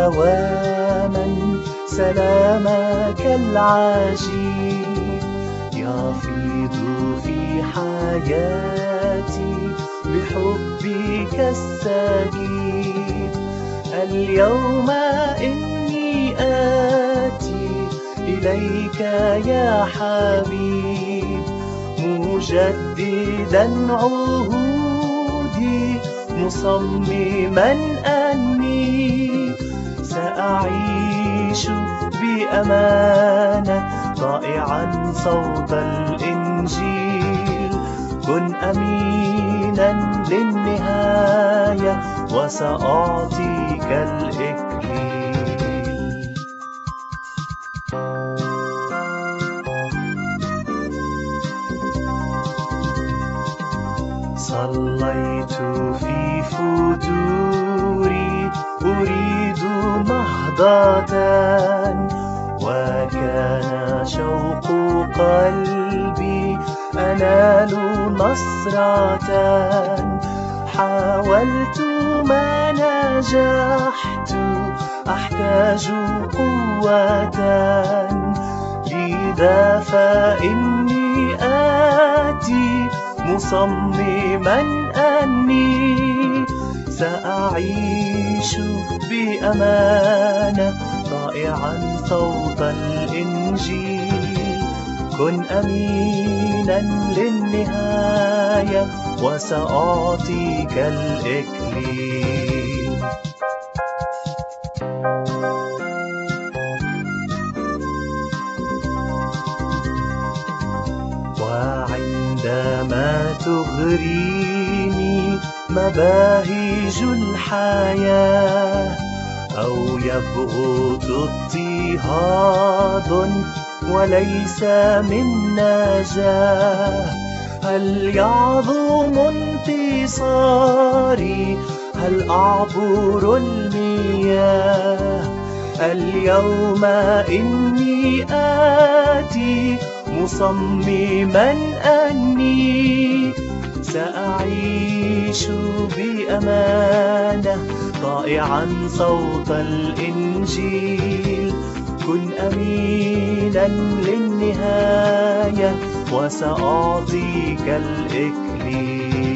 دواما سلامك العجيب يفيض في حياتي بحبك السجيب. اليوم إني آتي إليك يا حبيب مجددا عهودي مصمما أني سأعيش بأمانة طائعا صوت الإنجيل. كن أمينا للنهاية وسأعطيك الإكليل. صليت في فتوري أريد نهضة وكان شوق قلبي أنال نصرة. حاولت ما نجحت أحتاج قوة لذا فإني آتي مصمما أني سأعيش بأمانة طائعا صوت الإنجيل. كن أمينا للنهاية وسأعطيك الإكليل. وعندما تغريني مباهج الحياة أو يبغض اضطهاد وليس من نجاة، هل يعظم انتصاري؟ هل أعبر المياه؟ اليوم إني آتي مصمما أني سأعيش بأمانة طائعا صوت الإنجيل. كن أمينا للنهاية وسأعطيك الإكليل.